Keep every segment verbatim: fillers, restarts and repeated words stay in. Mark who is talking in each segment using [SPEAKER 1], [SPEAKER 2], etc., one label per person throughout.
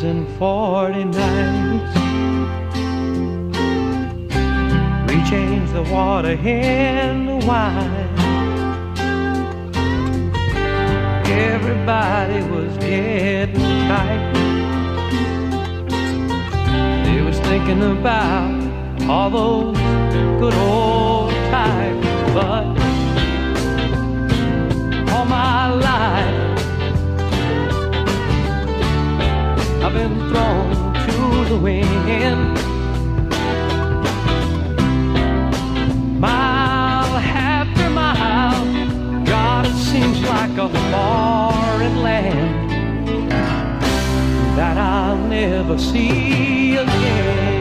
[SPEAKER 1] days and forty nights. We changed the water into wine. Everybody was getting tight. They was thinking about all those good old times. But all my life I've been thrown to the wind. Mile after mile, God, it seems like a foreign land that I'll never see again.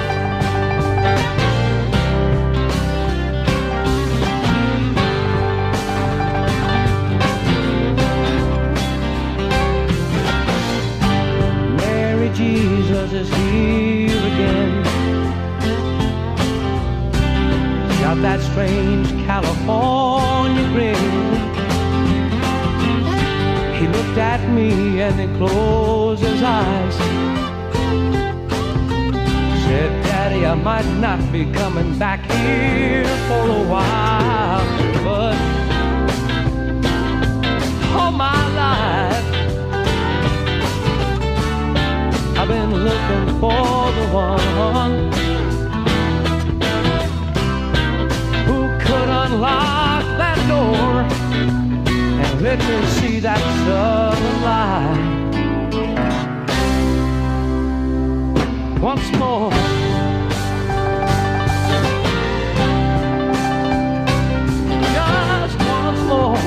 [SPEAKER 1] Jesus is here again. He's got that strange California grin. He looked at me and he closed his eyes. Said, Daddy, I might not be coming back here for a while, but all my life I've been looking for the one who could unlock that door and let me see that southern light once more. Just once more.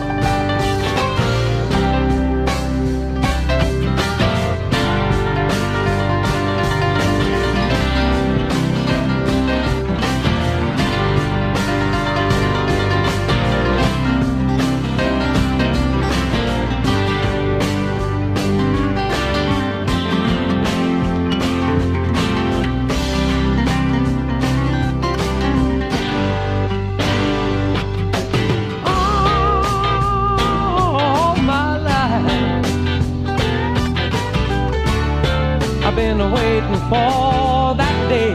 [SPEAKER 1] I've been waiting for that day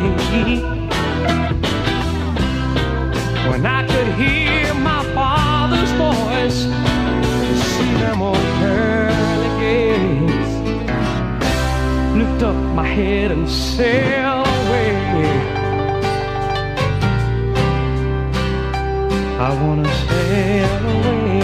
[SPEAKER 1] when I could hear my Father's voice, see them old pearly gates, lift up my head and sail away. I wanna sail away.